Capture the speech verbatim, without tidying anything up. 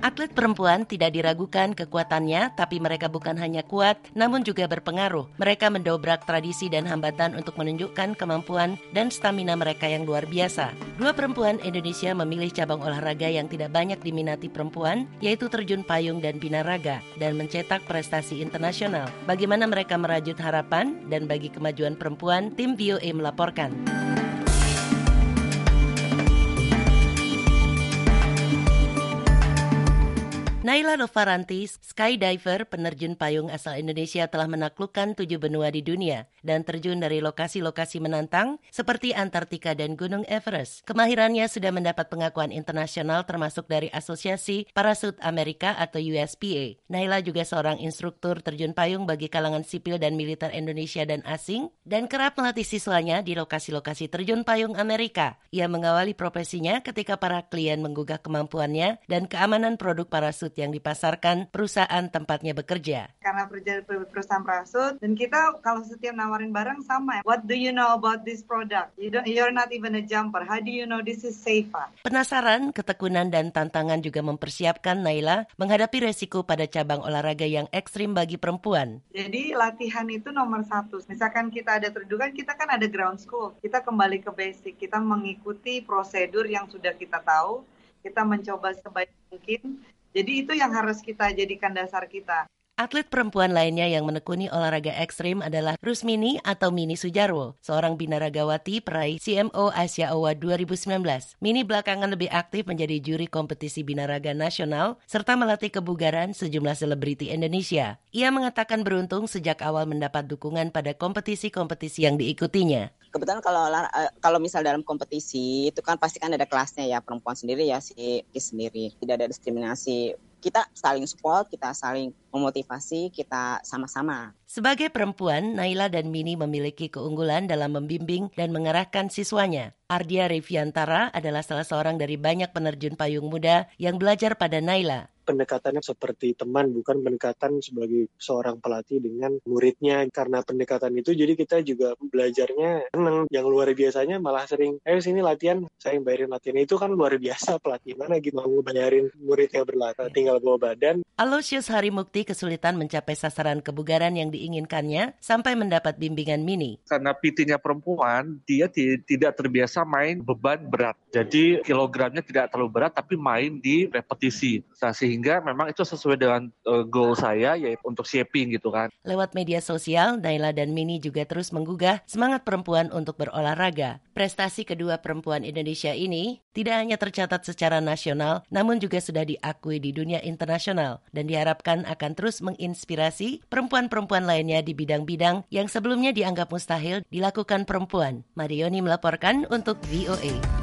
Atlet perempuan tidak diragukan kekuatannya, tapi mereka bukan hanya kuat, namun juga berpengaruh. Mereka mendobrak tradisi dan hambatan untuk menunjukkan kemampuan dan stamina mereka yang luar biasa. Dua perempuan Indonesia memilih cabang olahraga yang tidak banyak diminati perempuan, yaitu terjun payung dan binaraga, dan mencetak prestasi internasional. Bagaimana mereka merajut harapan dan bagi kemajuan perempuan, tim V O A melaporkan. Naila Novaranti, skydiver penerjun payung asal Indonesia, telah menaklukkan tujuh benua di dunia dan terjun dari lokasi-lokasi menantang seperti Antartika dan Gunung Everest. Kemahirannya sudah mendapat pengakuan internasional termasuk dari Asosiasi Parasut Amerika atau U S P A. Naila juga seorang instruktur terjun payung bagi kalangan sipil dan militer Indonesia dan asing dan kerap melatih siswanya di lokasi-lokasi terjun payung Amerika. Ia mengawali profesinya ketika para klien menggugah kemampuannya dan keamanan produk parasut yang dipasarkan perusahaan tempatnya bekerja. Karena perusahaan parasut, dan kita kalau setiap nawarin barang sama. What do you know about this product? You don't, you're not even a jumper. How do you know this is safer? Penasaran, ketekunan dan tantangan juga mempersiapkan Naila menghadapi resiko pada cabang olahraga yang ekstrim bagi perempuan. Jadi latihan itu nomor satu. Misalkan kita ada terduga, kita kan ada ground school. Kita kembali ke basic. Kita mengikuti prosedur yang sudah kita tahu. Kita mencoba sebaik mungkin. Jadi itu yang harus kita jadikan dasar kita. Atlet perempuan lainnya yang menekuni olahraga ekstrim adalah Rusmini atau Mini Sujarwo, seorang binaragawati peraih C M O Asia Award dua ribu sembilan belas. Mini belakangan lebih aktif menjadi juri kompetisi binaraga nasional serta melatih kebugaran sejumlah selebriti Indonesia. Ia mengatakan beruntung sejak awal mendapat dukungan pada kompetisi-kompetisi yang diikutinya. Kebetulan kalau kalau misal dalam kompetisi itu kan pasti kan ada kelasnya ya, perempuan sendiri ya si sendiri, tidak ada diskriminasi. Kita saling support, kita saling memotivasi, kita sama-sama. Sebagai perempuan, Naila dan Mini memiliki keunggulan dalam membimbing dan mengarahkan siswanya. Ardia Reviantara adalah salah seorang dari banyak penerjun payung muda yang belajar pada Naila. Pendekatannya seperti teman, bukan pendekatan sebagai seorang pelatih dengan muridnya. Karena pendekatan itu, jadi kita juga belajarnya senang. Yang luar biasanya malah sering, ayo sini latihan, saya yang bayarin latihan. Itu kan luar biasa pelatih. Mana gitu mau bayarin muridnya berlatih, tinggal bawa badan. Aloysius Harimukti kesulitan mencapai sasaran kebugaran yang diinginkannya sampai mendapat bimbingan Mini. Karena P T-nya perempuan, dia t- tidak terbiasa main beban berat. Jadi kilogramnya tidak terlalu berat, tapi main di repetisi. Sehingga memang itu sesuai dengan uh, goal saya, yaitu untuk shaping gitu kan. Lewat media sosial, Naila dan Mini juga terus menggugah semangat perempuan untuk berolahraga. Prestasi kedua perempuan Indonesia ini tidak hanya tercatat secara nasional, namun juga sudah diakui di dunia internasional dan diharapkan akan terus menginspirasi perempuan-perempuan lainnya di bidang-bidang yang sebelumnya dianggap mustahil dilakukan perempuan. Marioni melaporkan untuk V O A.